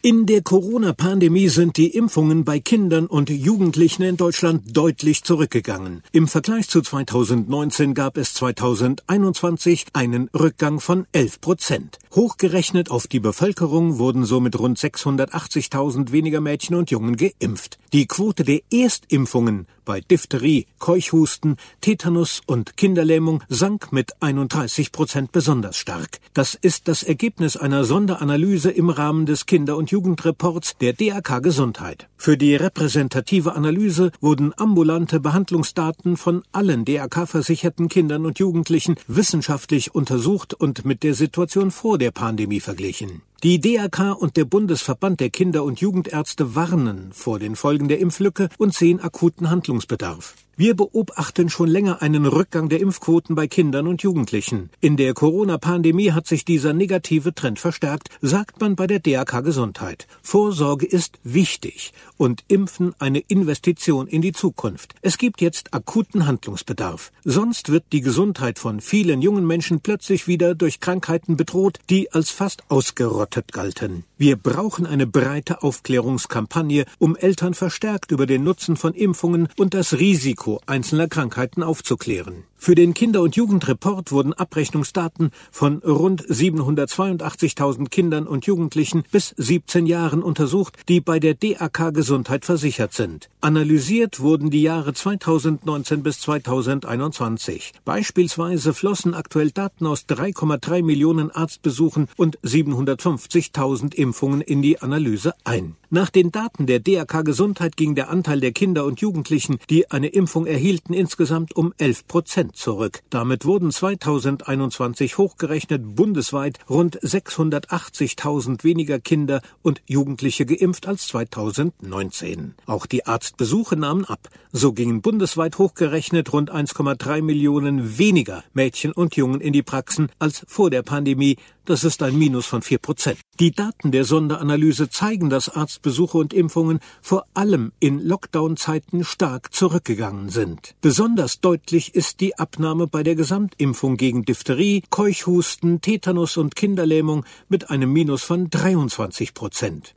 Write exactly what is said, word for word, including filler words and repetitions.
In der Corona-Pandemie sind die Impfungen bei Kindern und Jugendlichen in Deutschland deutlich zurückgegangen. Im Vergleich zu zweitausendneunzehn gab es zweitausendeinundzwanzig einen Rückgang von elf Prozent. Hochgerechnet auf die Bevölkerung wurden somit rund sechshundertachtzigtausend weniger Mädchen und Jungen geimpft. Die Quote der Erstimpfungen bei Diphtherie, Keuchhusten, Tetanus und Kinderlähmung sank mit einunddreißig Prozent besonders stark. Das ist das Ergebnis einer Sonderanalyse im Rahmen des Kinder- und Jugendreports der D A K Gesundheit. Für die repräsentative Analyse wurden ambulante Behandlungsdaten von allen D A K-versicherten Kindern und Jugendlichen wissenschaftlich untersucht und mit der Situation vor der Pandemie verglichen. Die D A K und der Bundesverband der Kinder- und Jugendärzte warnen vor den Folgen der Impflücke und sehen akuten Handlungsbedarf. Wir beobachten schon länger einen Rückgang der Impfquoten bei Kindern und Jugendlichen. In der Corona-Pandemie hat sich dieser negative Trend verstärkt, sagt man bei der D A K Gesundheit. Vorsorge ist wichtig und Impfen eine Investition in die Zukunft. Es gibt jetzt akuten Handlungsbedarf. Sonst wird die Gesundheit von vielen jungen Menschen plötzlich wieder durch Krankheiten bedroht, die als fast ausgerottet galten. Wir brauchen eine breite Aufklärungskampagne, um Eltern verstärkt über den Nutzen von Impfungen und das Risiko einzelner Krankheiten aufzuklären. Für den Kinder- und Jugendreport wurden Abrechnungsdaten von rund siebenhundertzweiundachtzigtausend Kindern und Jugendlichen bis siebzehn Jahren untersucht, die bei der D A K Gesundheit versichert sind. Analysiert wurden die Jahre zweitausendneunzehn bis zweitausendeinundzwanzig. Beispielsweise flossen aktuell Daten aus drei Komma drei Millionen Arztbesuchen und siebenhundertfünfzigtausend Impfungen in die Analyse ein. Nach den Daten der D A K Gesundheit ging der Anteil der Kinder und Jugendlichen, die eine Impfung erhielten, insgesamt um elf Prozent zurück. Damit wurden zweitausendeinundzwanzig hochgerechnet bundesweit rund sechshundertachtzigtausend weniger Kinder und Jugendliche geimpft als zweitausendneunzehn. Auch die Arztbesuche nahmen ab. So gingen bundesweit hochgerechnet rund eins Komma drei Millionen weniger Mädchen und Jungen in die Praxen als vor der Pandemie. Das ist ein Minus von vier Prozent. Die Daten der Sonderanalyse zeigen, dass Arztbesuche und Impfungen vor allem in Lockdown-Zeiten stark zurückgegangen sind. Besonders deutlich ist die Abnahme bei der Gesamtimpfung gegen Diphtherie, Keuchhusten, Tetanus und Kinderlähmung mit einem Minus von dreiundzwanzig Prozent.